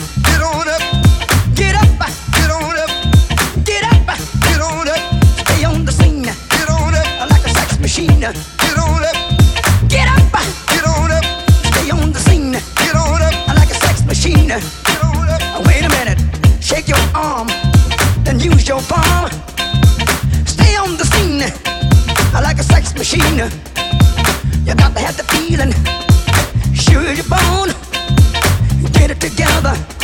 get on up, get up, get on up, get up, get on up. Stay on the scene, get on up, like a sex machine. Get on up, get up, get on up. Stay on the scene, get on up, like a sex machine. Get on up. Wait a minute, shake your arm, then use your palm. Stay on the scene, like a sex machine. You got to have the feeling, sure you're born. Get it together.